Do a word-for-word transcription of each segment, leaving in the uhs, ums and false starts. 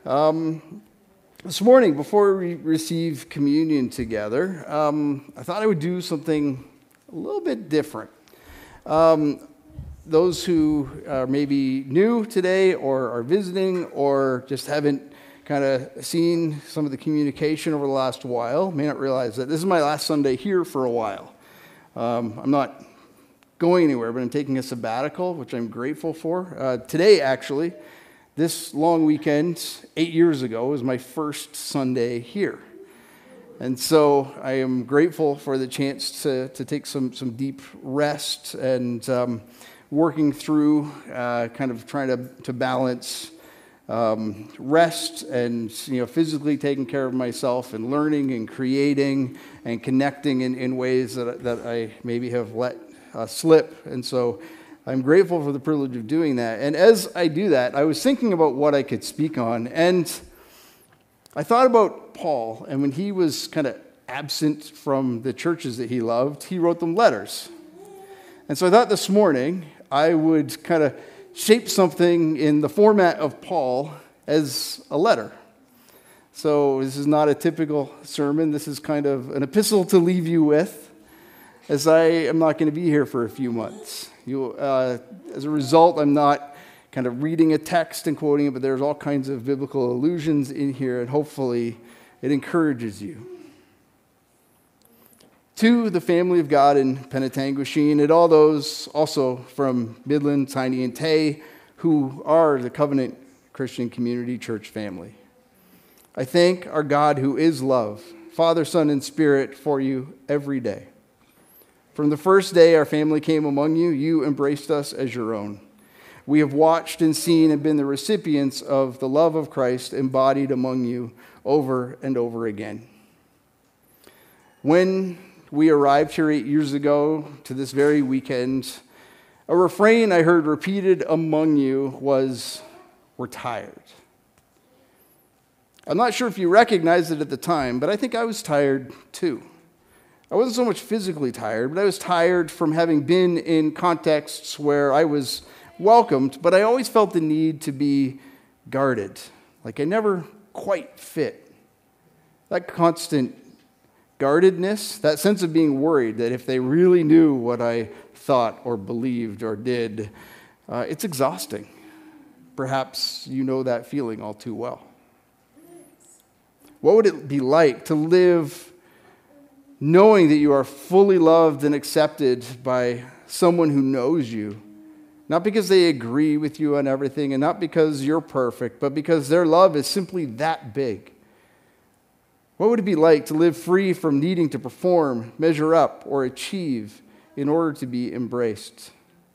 Um, this morning, before we receive communion together, um, I thought I would do something a little bit different. Um, those who are maybe new today or are visiting or just haven't kind of seen some of the communication over the last while may not realize that this is my last Sunday here for a while. Um, I'm not going anywhere, but I'm taking a sabbatical, which I'm grateful for. Uh, today, actually, this long weekend, eight years ago, was my first Sunday here. And so I am grateful for the chance to, to take some, some deep rest and um, working through, uh, kind of trying to, to balance um, rest and, you know, physically taking care of myself and learning and creating and connecting in, in ways that, that I maybe have let uh, slip. And so I'm grateful for the privilege of doing that. And as I do that, I was thinking about what I could speak on. And I thought about Paul. And when he was kind of absent from the churches that he loved, he wrote them letters. And so I thought this morning I would kind of shape something in the format of Paul as a letter. So this is not a typical sermon. This is kind of an epistle to leave you with, as I am not going to be here for a few months. You, uh, as a result, I'm not kind of reading a text and quoting it, but there's all kinds of biblical allusions in here, and hopefully it encourages you. To the family of God in Penetanguishene, and all those also from Midland, Tiny, and Tay, who are the Covenant Christian Community Church family. I thank our God who is love, Father, Son, and Spirit, for you every day. From the first day our family came among you, you embraced us as your own. We have watched and seen and been the recipients of the love of Christ embodied among you over and over again. When we arrived here eight years ago to this very weekend, a refrain I heard repeated among you was, "We're tired." I'm not sure if you recognized it at the time, but I think I was tired too. I wasn't so much physically tired, but I was tired from having been in contexts where I was welcomed, but I always felt the need to be guarded. Like I never quite fit. That constant guardedness, that sense of being worried that if they really knew what I thought or believed or did, uh, it's exhausting. Perhaps you know that feeling all too well. What would it be like to live knowing that you are fully loved and accepted by someone who knows you, not because they agree with you on everything and not because you're perfect, but because their love is simply that big? What would it be like to live free from needing to perform, measure up, or achieve in order to be embraced?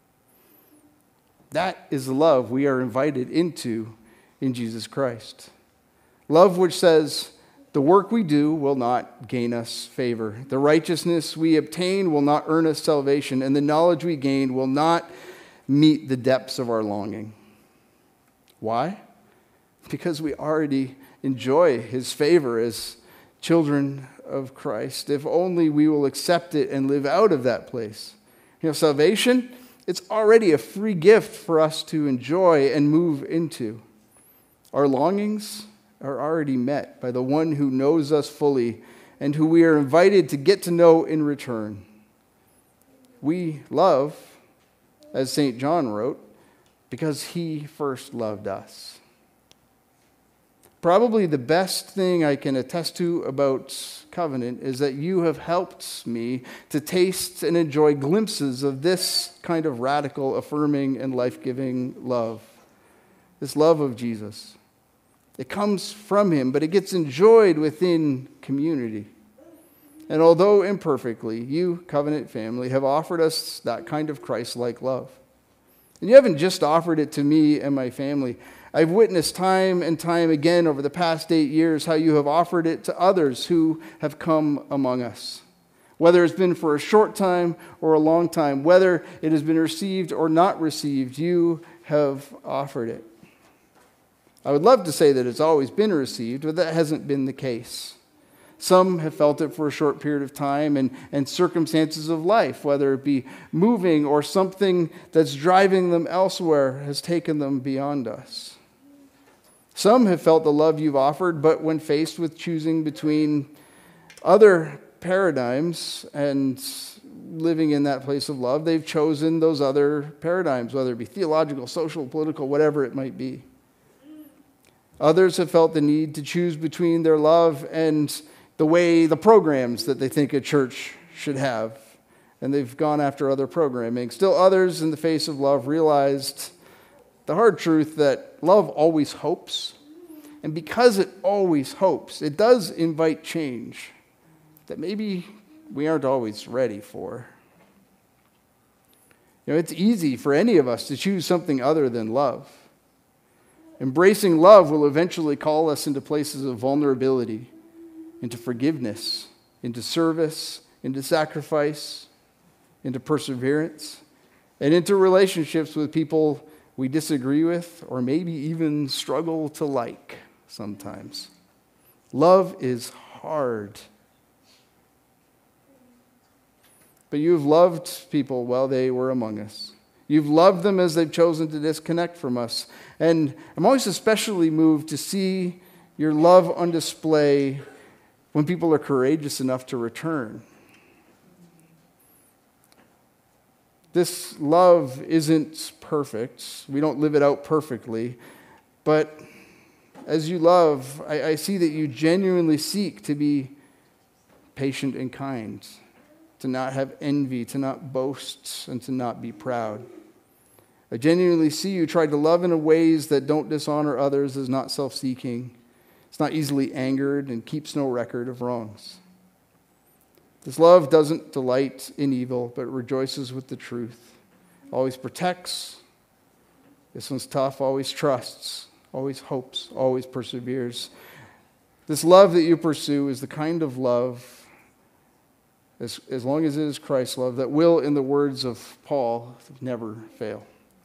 That is the love we are invited into in Jesus Christ. Love which says, the work we do will not gain us favor. The righteousness we obtain will not earn us salvation, and the knowledge we gain will not meet the depths of our longing. Why? Because we already enjoy his favor as children of Christ. If only we will accept it and live out of that place. You know, salvation, it's already a free gift for us to enjoy and move into. Our longings are already met by the one who knows us fully and who we are invited to get to know in return. We love, as Saint John wrote, because he first loved us. Probably the best thing I can attest to about Covenant is that you have helped me to taste and enjoy glimpses of this kind of radical, affirming, and life-giving love. This love of Jesus. It comes from him, but it gets enjoyed within community. And although imperfectly, you, Covenant family, have offered us that kind of Christ-like love. And you haven't just offered it to me and my family. I've witnessed time and time again over the past eight years how you have offered it to others who have come among us. Whether it's been for a short time or a long time, whether it has been received or not received, you have offered it. I would love to say that it's always been received, but that hasn't been the case. Some have felt it for a short period of time and, and circumstances of life, whether it be moving or something that's driving them elsewhere has taken them beyond us. Some have felt the love you've offered, but when faced with choosing between other paradigms and living in that place of love, they've chosen those other paradigms, whether it be theological, social, political, whatever it might be. Others have felt the need to choose between their love and the way, the programs that they think a church should have, and they've gone after other programming. Still others, in the face of love, realized the hard truth that love always hopes, and because it always hopes, it does invite change that maybe we aren't always ready for. You know, it's easy for any of us to choose something other than love. Embracing love will eventually call us into places of vulnerability, into forgiveness, into service, into sacrifice, into perseverance, and into relationships with people we disagree with or maybe even struggle to like sometimes. Love is hard. But you've loved people while they were among us. You've loved them as they've chosen to disconnect from us. And I'm always especially moved to see your love on display when people are courageous enough to return. This love isn't perfect. We don't live it out perfectly. But as you love, I, I see that you genuinely seek to be patient and kind, to not have envy, to not boast, and to not be proud. I genuinely see you try to love in ways that don't dishonor others, is not self-seeking. It's not easily angered and keeps no record of wrongs. This love doesn't delight in evil, but rejoices with the truth. Always protects. This one's tough. Always trusts. Always hopes. Always perseveres. This love that you pursue is the kind of love, as, as long as it is Christ's love, that will, in the words of Paul, never fail.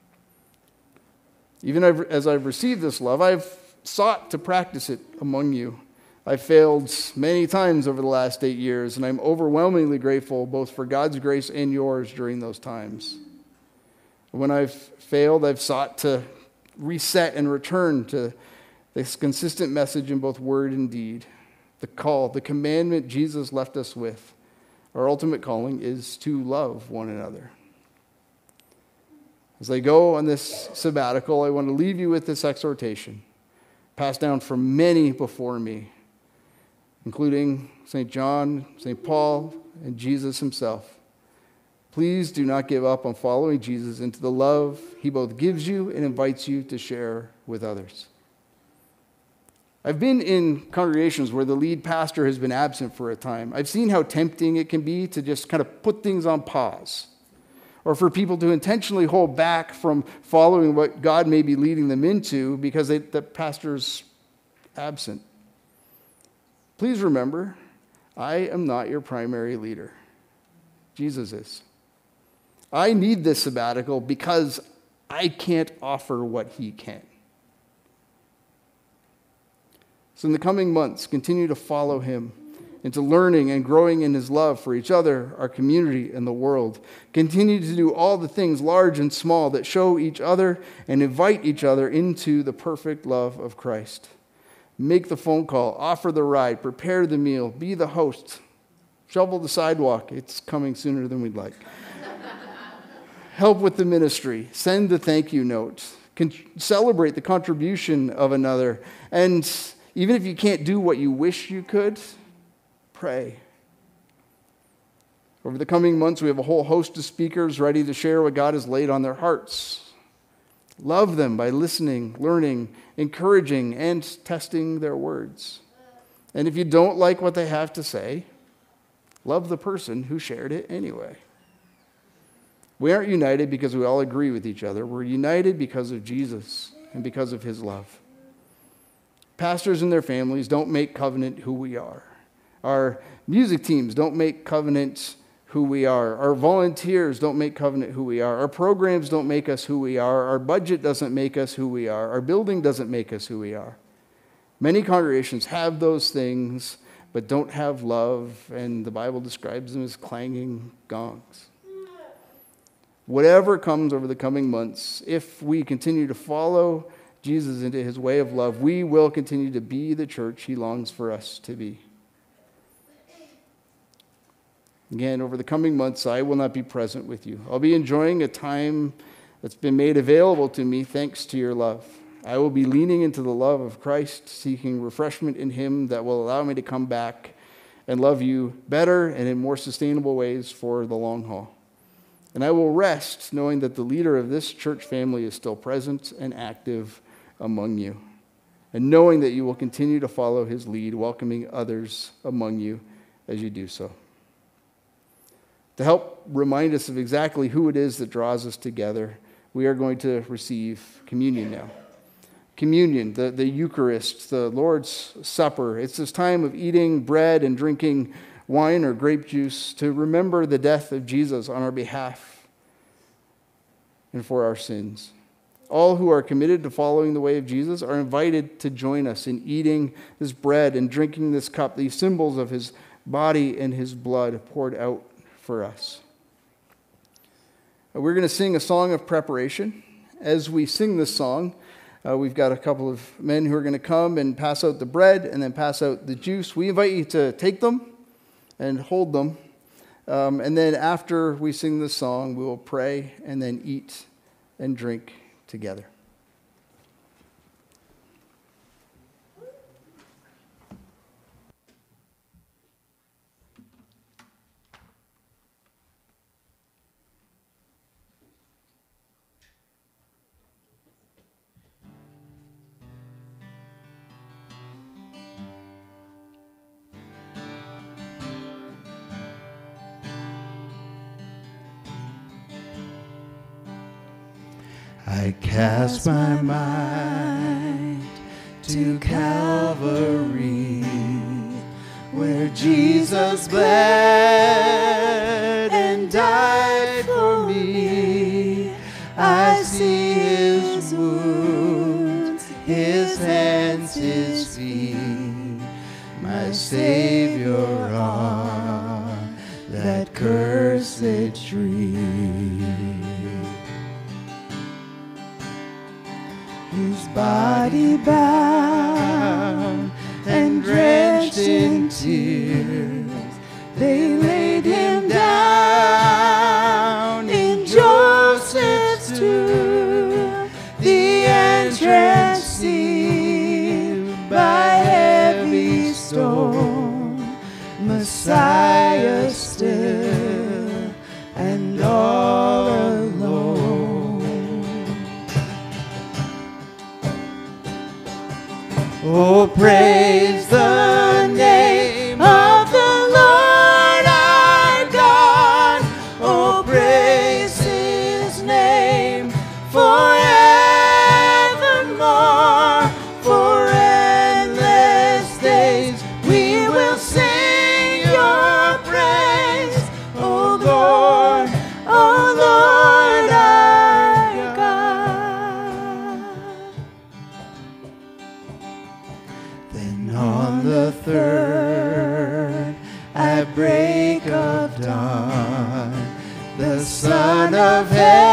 Even as I've received this love, I've sought to practice it among you. I've failed many times over the last eight years, and I'm overwhelmingly grateful both for God's grace and yours during those times. When I've failed, I've sought to reset and return to this consistent message in both word and deed. The call, the commandment Jesus left us with, our ultimate calling is to love one another. As I go on this sabbatical, I want to leave you with this exhortation, passed down from many before me, including Saint John, Saint Paul, and Jesus himself. Please do not give up on following Jesus into the love he both gives you and invites you to share with others. I've been in congregations where the lead pastor has been absent for a time. I've seen how tempting it can be to just kind of put things on pause, or for people to intentionally hold back from following what God may be leading them into because they, the pastor's absent. Please remember, I am not your primary leader. Jesus is. I need this sabbatical because I can't offer what he can. So in the coming months, continue to follow him into learning and growing in his love for each other, our community, and the world. Continue to do all the things, large and small, that show each other and invite each other into the perfect love of Christ. Make the phone call, offer the ride, prepare the meal, be the host, shovel the sidewalk. It's coming sooner than we'd like. Help with the ministry, send the thank you note, Con- celebrate the contribution of another, and even if you can't do what you wish you could, pray. Over the coming months, we have a whole host of speakers ready to share what God has laid on their hearts. Love them by listening, learning, encouraging, and testing their words. And if you don't like what they have to say, love the person who shared it anyway. We aren't united because we all agree with each other. We're united because of Jesus and because of his love. Pastors and their families don't make covenant who we are. Our music teams don't make covenant who we are. Our volunteers don't make covenant who we are. Our programs don't make us who we are. Our budget doesn't make us who we are. Our building doesn't make us who we are. Many congregations have those things, but don't have love, and the Bible describes them as clanging gongs. Whatever comes over the coming months, if we continue to follow Jesus into his way of love, we will continue to be the church he longs for us to be. Again, over the coming months, I will not be present with you. I'll be enjoying a time that's been made available to me thanks to your love. I will be leaning into the love of Christ, seeking refreshment in him that will allow me to come back and love you better and in more sustainable ways for the long haul. And I will rest knowing that the leader of this church family is still present and active among you, and knowing that you will continue to follow his lead, welcoming others among you as you do so. To help remind us of exactly who it is that draws us together, we are going to receive communion now. Communion, the, the Eucharist, the Lord's Supper. It's this time of eating bread and drinking wine or grape juice to remember the death of Jesus on our behalf and for our sins. All who are committed to following the way of Jesus are invited to join us in eating this bread and drinking this cup, these symbols of his body and his blood poured out for us. We're going to sing a song of preparation. As we sing this song, uh, we've got a couple of men who are going to come and pass out the bread and then pass out the juice. We invite you to take them and hold them. Um, and then after we sing this song, we will pray and then eat and drink together. I cast my mind to Calvary, where Jesus bled and died for me. I see his wounds, his hands, his feet, my Savior on that cursed tree. His body bound and drenched in tears, they laid him down in Joseph's tomb, the entrance sealed by heavy stone, Messiah still and all alone. Oh, praise the name of the Lord our God. Oh, praise his name forevermore. For endless days we will sing your praise. Oh, Lord, oh, Lord our God. Then on the third, at break of dawn, the Son of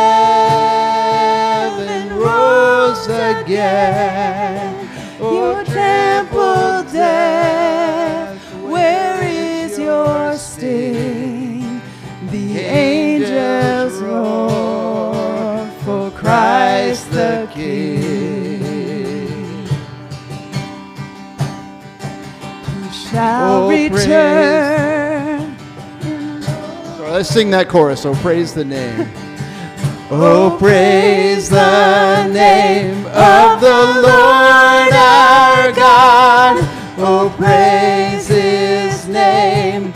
Heaven rose again. O trampled death, where is your sting? The angels roar for Christ the King. Shall Oh, praise. return. So let's sing that chorus. So praise the name. Oh, praise the name of the Lord our God. Oh, praise his name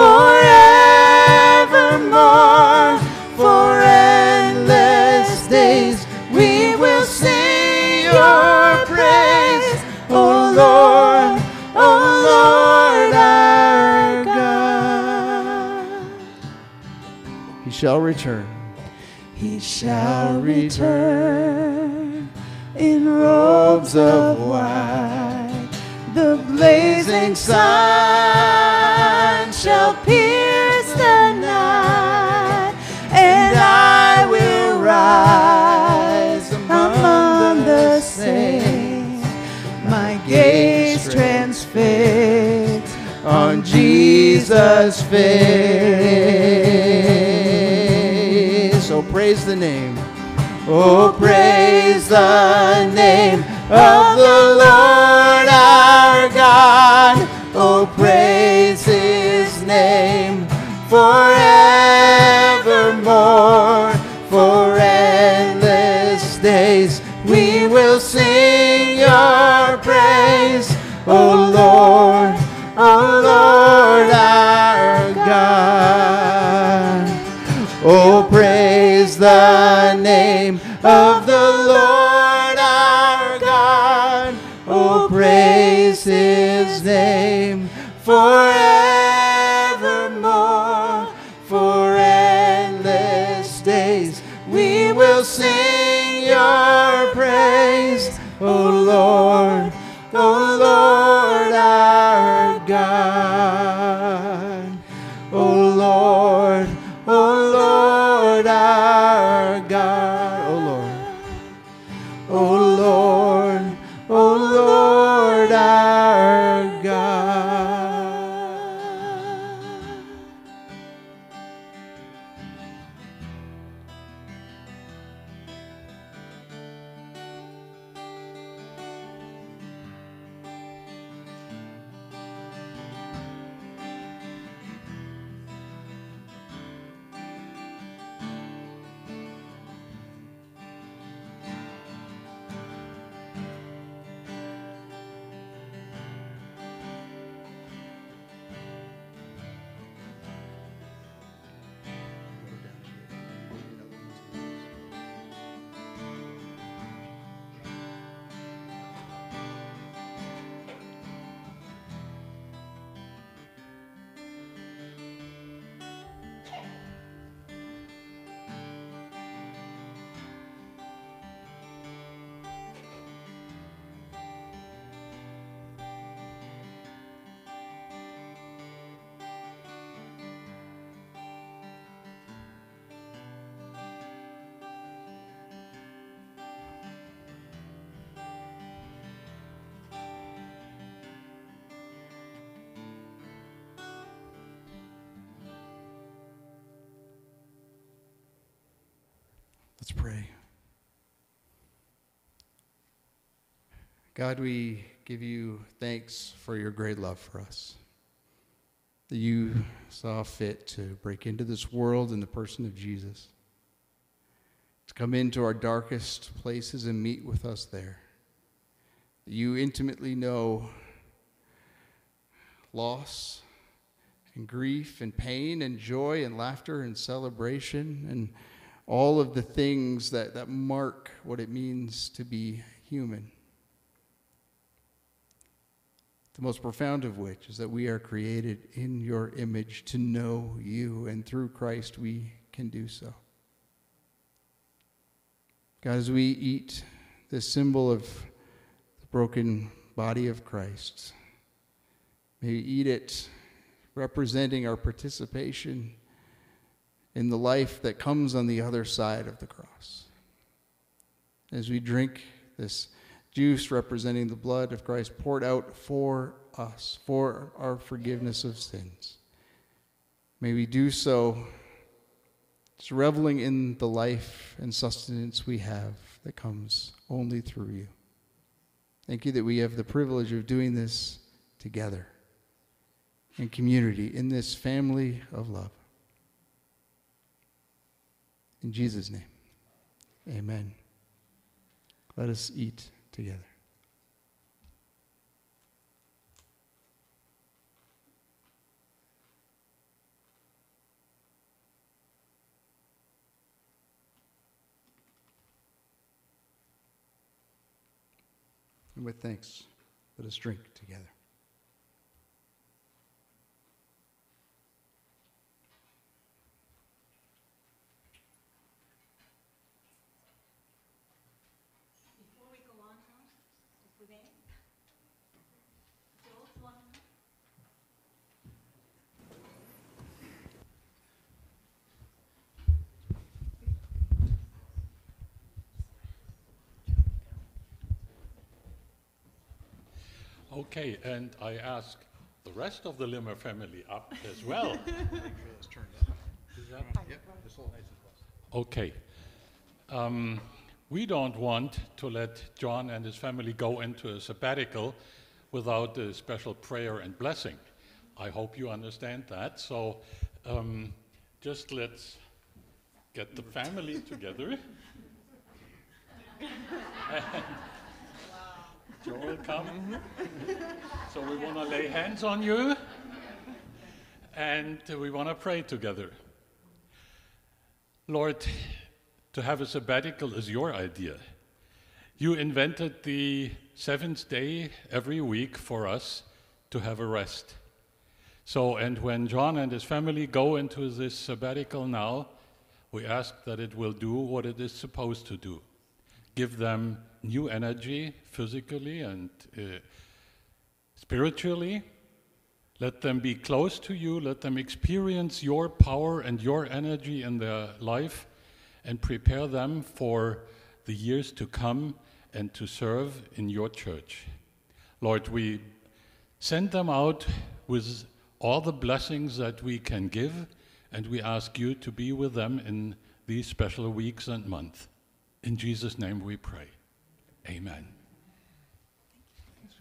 forevermore. For endless days we will sing your praise. Oh, Lord, oh, Lord our God. He shall return. He shall return in robes of white. The blazing sun shall pierce the night, and I will rise among the same. My gaze transfixed on Jesus' face. So praise the name. Oh, praise the name of the Lord our God. Oh, praise his name forevermore. For endless days we will sing your praise. Oh Lord, oh Lord our God. Oh, praise the name of the Lord our God. Oh, praise his name forevermore. For endless days we will sing your praise. Oh Lord, oh Lord our God. Oh Lord, oh Lord our God. Oh Lord. Oh Lord, oh Lord our God. Let's pray. God, we give you thanks for your great love for us, that you saw fit to break into this world in the person of Jesus, to come into our darkest places and meet with us there. That you intimately know loss and grief and pain and joy and laughter and celebration and all of the things that, that mark what it means to be human. The most profound of which is that we are created in your image to know you, and through Christ we can do so. God, as we eat this symbol of the broken body of Christ, may we eat it representing our participation in the life that comes on the other side of the cross. As we drink this juice representing the blood of Christ poured out for us, for our forgiveness of sins, may we do so just reveling in the life and sustenance we have that comes only through you. Thank you that we have the privilege of doing this together in community, in this family of love. In Jesus' name, amen. Let us eat together. And with thanks, let us drink together. Okay, and I ask the rest of the Limmer family up as well. Is that- Okay. Um, we don't want to let John and his family go into a sabbatical without a special prayer and blessing. I hope you understand that. So um, just let's get the family together. And Joe will come. So we want to lay hands on you, and we want to pray together. Lord, to have a sabbatical is your idea. You invented the seventh day every week for us to have a rest. So, and when John and his family go into this sabbatical now, we ask that it will do what it is supposed to do. Give them new energy physically and uh, spiritually. Let them be close to you. Let them experience your power and your energy in their life, and prepare them for the years to come and to serve in your church. Lord, we send them out with all the blessings that we can give, and we ask you to be with them in these special weeks and months. In Jesus' name we pray. Amen.